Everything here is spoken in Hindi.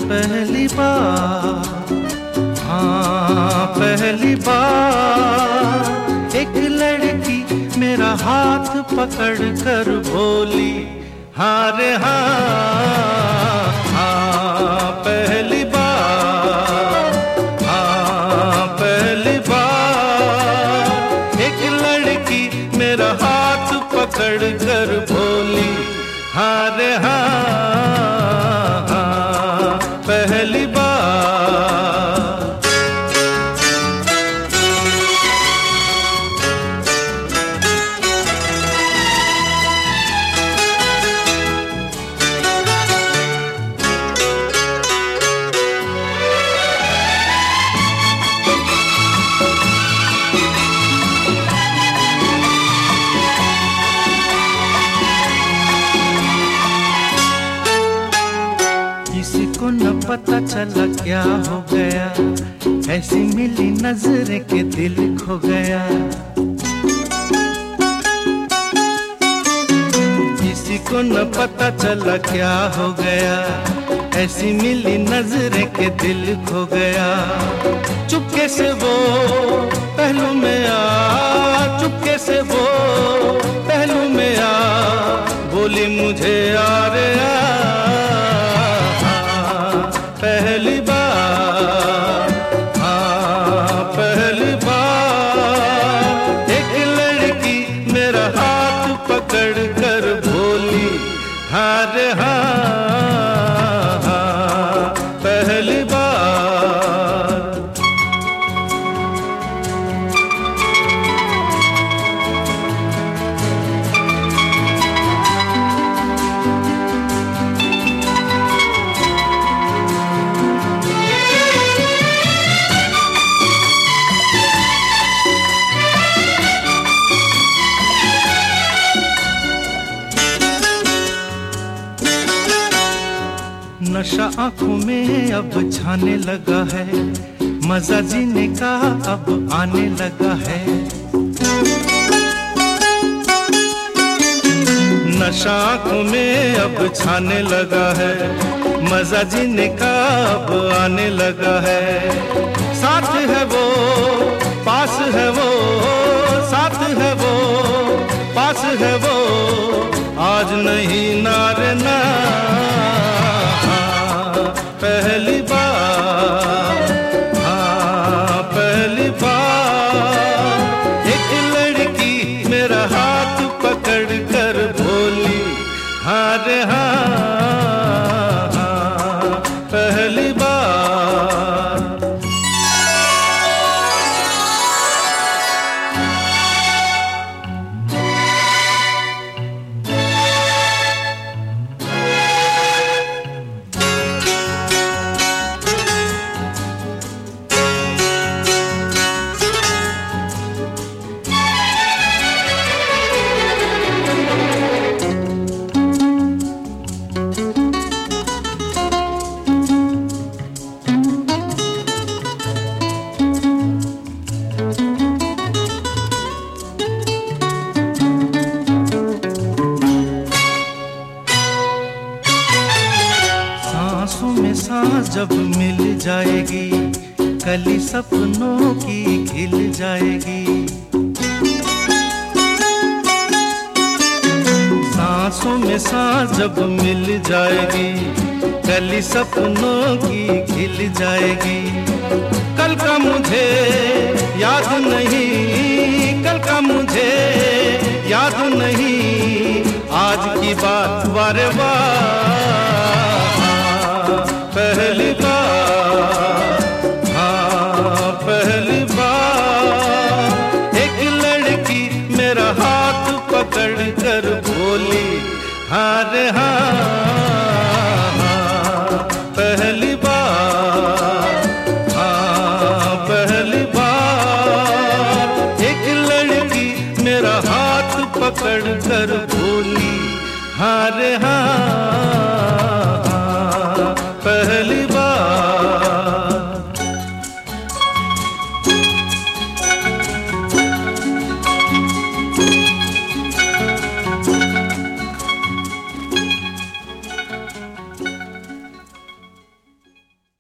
पहली बार, हाँ पहली बार एक लड़की मेरा हाथ पकड़ कर बोली हाँ रे हाँ, हाँ पहली बार, हाँ पहली बार एक लड़की मेरा हाथ पकड़ कर बोली हाँ रे हाँ, हाँ पहली बार। किसी को न पता चला क्या हो गया, ऐसी मिली नजरें के दिल खो गया। किसी को न पता चला क्या हो गया, ऐसी मिली नजरें के दिल खो गया। चुपके से वो पहलू में आ, चुपके से वो पहलू में आ, बोली मुझे यार पहली बार, हाँ पहली बार एक लड़की मेरा हाथ पकड़ कर बोली हाँ रे हाँ, हाँ पहली बार। नशा आंखों में अब छाने लगा है, मजा जीने का अब आने लगा है। नशा आंखों में अब छाने लगा है, मजा जीने का अब आने लगा है। साथ है वो, पास है वो, साथ है वो, पास है वो, आज नहीं नारे ना पहली बार, हाँ पहली बार एक लड़की मेरा हाथ पकड़ कर बोली हाँ रे हाँ, हाँ पहली बार। सांसों में सांस जब मिल जाएगी, कली सपनों की खिल जाएगी। सांसों में सांस जब मिल जाएगी, कली सपनों की खिल जाएगी। कल का मुझे याद नहीं, कल का मुझे याद नहीं, आज की बात वारे वाह पहली बार, हाँ पहली बार एक लड़की मेरा हाथ पकड़ कर बोली हाँ रे हाँ, हाँ पहली बार, हाँ पहली बार एक लड़की मेरा हाथ पकड़ कर बोली हाँ रे हाँ, हाँ पहली